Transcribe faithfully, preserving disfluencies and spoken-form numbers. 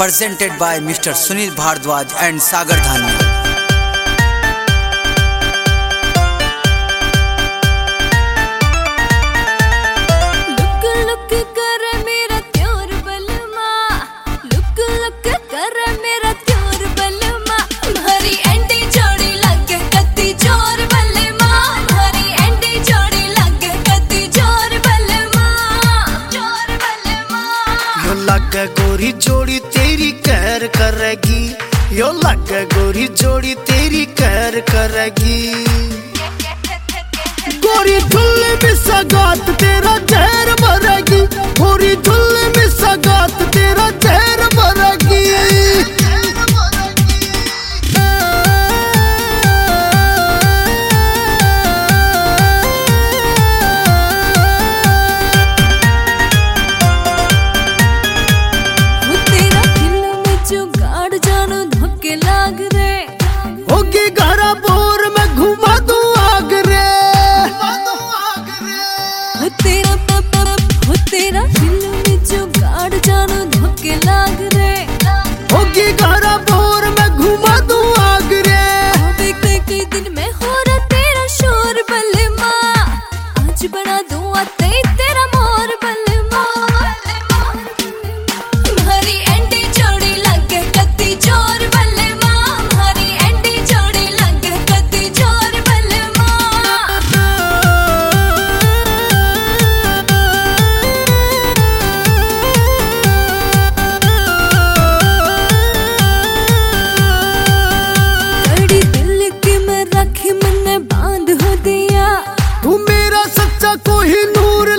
presented by Mister Sunil Bhardwaj and Sagar Dhania. लगे गोरी जोड़ी तेरी कहर करेगी, यो लगे गोरी जोड़ी तेरी कहर करेगी। गोरी झुल्ले में सगात तेरा जहर भरेगी, गोरी झुल्ले में सगात तेरा जहर भरेगी। होगी घरा बोर में घुमा दू आग रे, हो तेरा हो तेरा दिल में जो गाड़ जानो धोखे लाग रे। होगी घरा बोर में घुमा दू आग रे। कई कई दिन में हो रहा तेरा शोर बल्ले माँ, आज बना दूँ आते तेरा मोर बल्ले माँ। हमारी एंडी जोड़ी लगे कत्ती जोर बल्ले माँ, हमारी एंडी जोड़ी लगे कत्ती जोर बल्ले माँ। कड़ी दिल की मैं राखी मैंने बांध हो दिया, तू मेरा सच्चा कोहिनूर